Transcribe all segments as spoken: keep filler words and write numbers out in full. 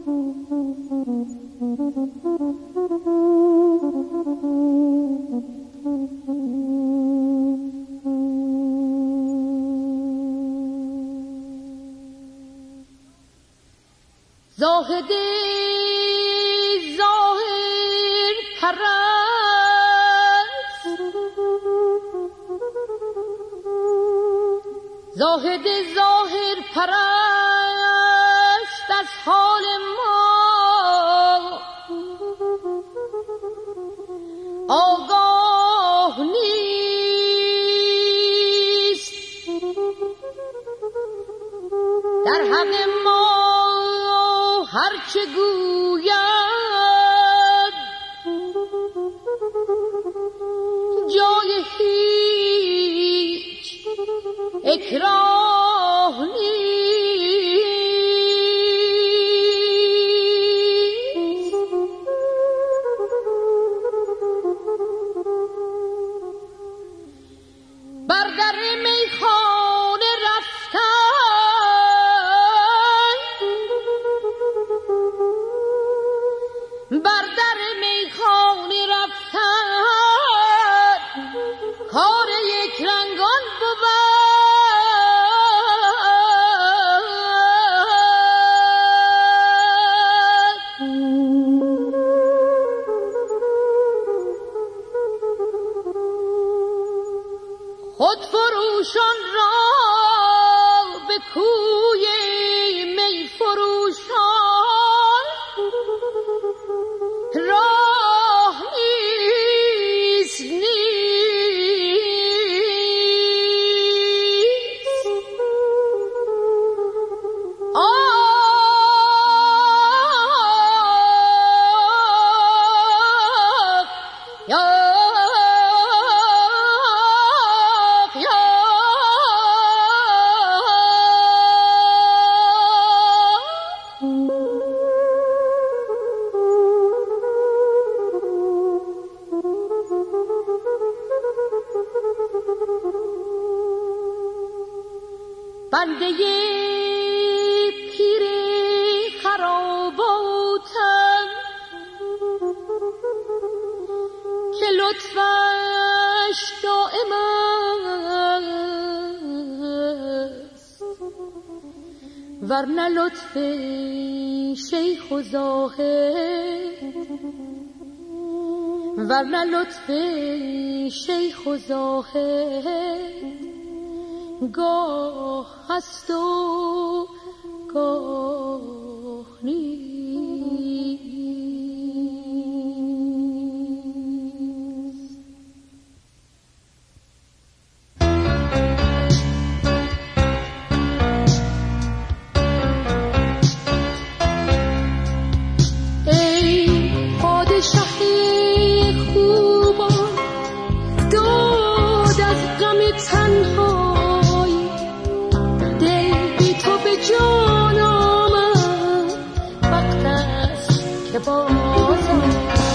زاهد ظاهر پرست، زاهد ظاهر پرست از حال ما آگاه نیست، در حق ما هرچه گوید جای هیچ اکراه نیست. بر در میخانه رفتن، بر در میخانه رفتن کار یک رنگان بود. خود فروشان را به کوی می فروشان راه نیست نیست. آه یا بنده پیر خراباتم که لطفش دائم است، ورنه لطف شیخ و زاهد، ورنه لطف شیخ و زاهد گاه هست و گاه نیست. ای پادشاهی خوبان داد از غم تنها، جان آمد وقت است که بازم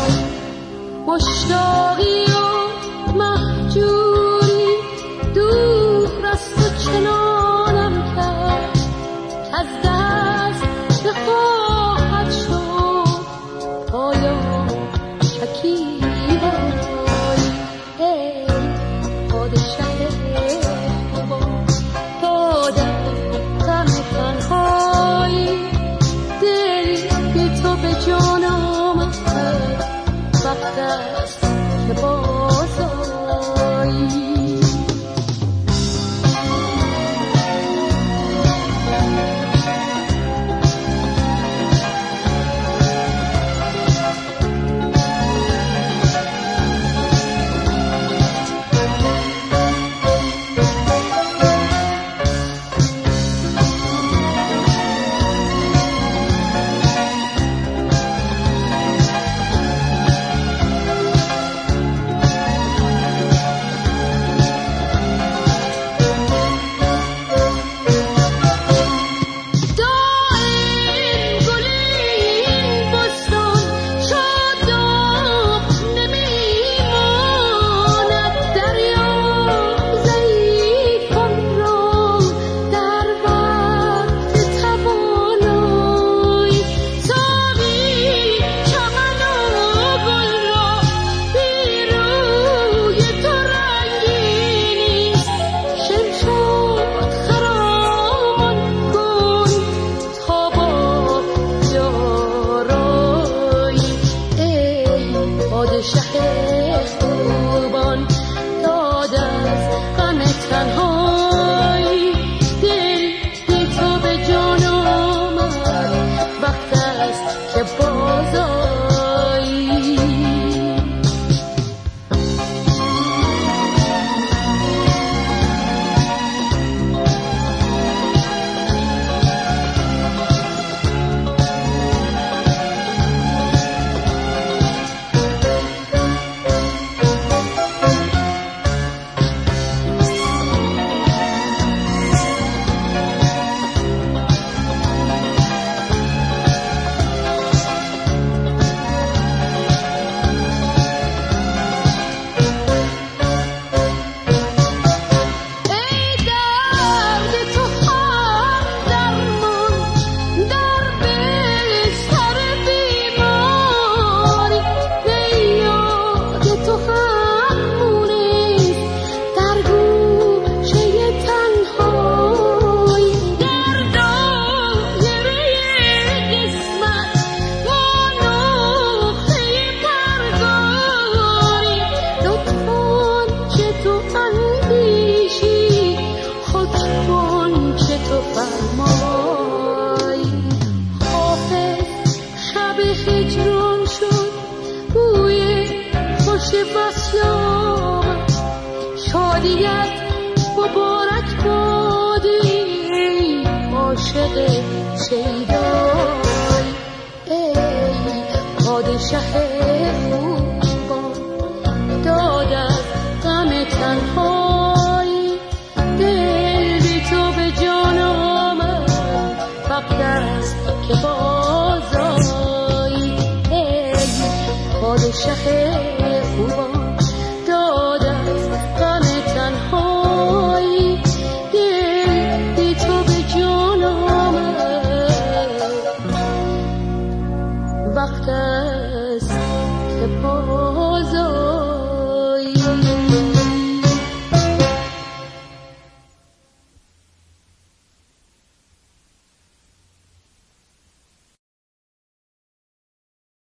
مشتاقی و مهجوری دور است و چنانم کرد که از دست نخواهد شد پایا شکیبایی. ای پادشه خوبان دادم دل بی تو به جان آمد وقت است که باز آیی. چه